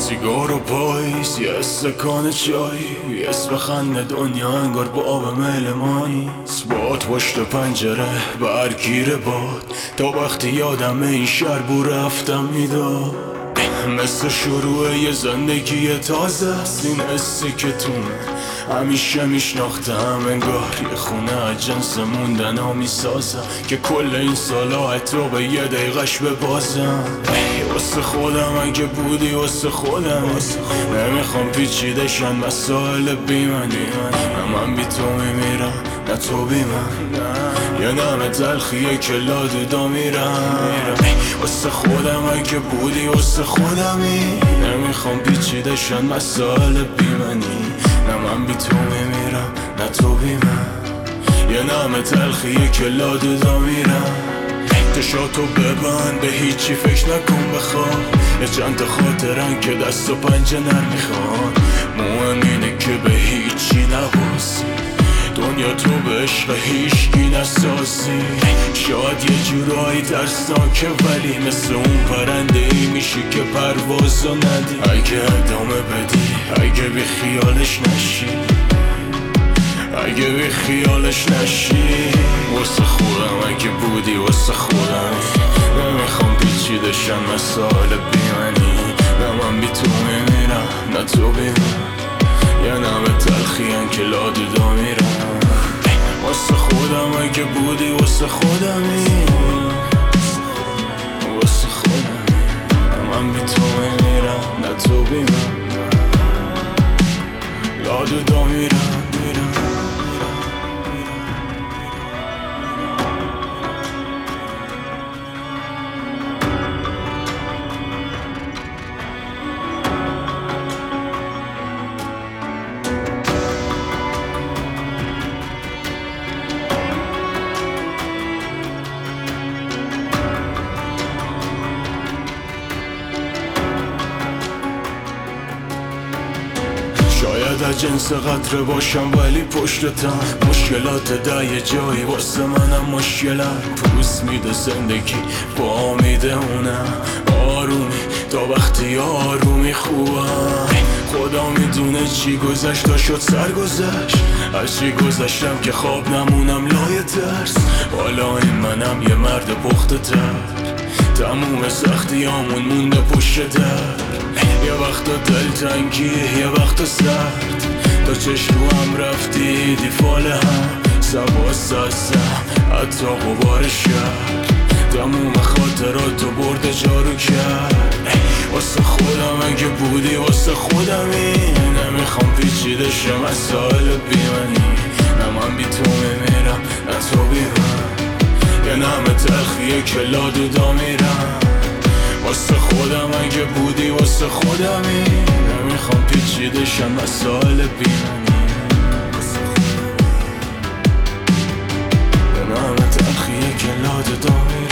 سیگار و پاییز، یه استکان چای، یه اسم خنده دنیا انگار با آب ملمانی. باد پشت پنجره برگیر باد تا وقتی یادم این شهر بو رفتم میداد. مثل شروع یه زندگی تازه است این حسی که تو من همیشه میشناختم، انگار یه خونه از جنس موندن ها میسازم که کل این سالا حتی به یه دقیقش ببازم. واسه خودم اگه بودی واسه خودم، نمیخوام پیچیده شن مسائل بی منی. نه من بی تو میمیرم نه تو بی من، یه نمه تلخیه که لادودا میرم. واسه خودم اگه بودی واسه خودمی، نمیخوام پیچیده شن مسائل بی منی. نه من بی تو میمیرم نه تو بی من، یه نمه تلخیه که لادودا میرم. چشاتو ببند به هیچی فکر نکن بخواد، یه چند تا خاطرن که دست و پنجه نمیخواد. مهم اینه که به هیچی نباسی، دنیا تو به عشق هیچکی نسازی. شاید یه جورایی ترسناکه ولی مثل اون پرنده ای میشی که پروازو ندی. اگه ادامه بدی اگه بی خیالش نشی، اگه بی خیالش نشی. واسه خودم اگه بودی واسه خودم، نمیخوام پیچیده شن مسائل بی منی. نه من بی تو میمیرم نه تو بی من، یه نمه تلخیان که لادودا میرم. واسه خودم اگه بودی واسه خودمی، واسه خودمی. نه من بی تو میمیرم نه تو بی من، لادودا میرم. شاید از جنس قطره باشم ولی پشتتم مشکلات یه جایی واسه منم مشکلم. پوست میده زندگی با میده اونم آرومی تا وقتی آرومی خوبم. خدا میدونه چی گذشت تا شد سرگذشت، از چی گذشتم که خواب نمونم لای ترس. حالا این منم یه مرد پخته تر، تموم سختیامون مونده پشت در. یه وقتا دلتنگی یه وقتا سرد، تا چشم رو هم رفتی دیفال هم سبا سازم حتی غبار شهر. تموم خاطراتو برده جارو کرد. واسه خودم اگه بودی واسه خودمی، نمیخوام پیچیده شه مسائل بی منی. نه من بی تو میمیرم نه تو بی من، یه نمه تلخیه که لادودا میرم. واسه خودم اگه بودی واسه خودمی، نمیخوام پیچیده شن مسائل بی منی. یه نمه تلخیه که لادودا میرم.